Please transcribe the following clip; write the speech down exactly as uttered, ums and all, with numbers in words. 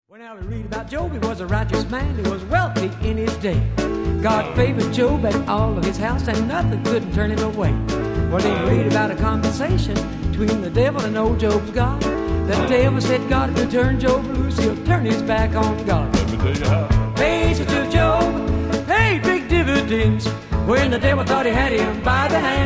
Well, now we read about Job. He was a righteous man. He was wealthy in his day. God favored Job and all of his house, and nothing couldn't turn him away. Well, then we read about a conversation between the devil and old Job's God. The devil said, God, if you turn Job loose, he'll turn his back on God. Let me tell you how. Patience to Job paid big dividends when the devil thought he had him by the hand.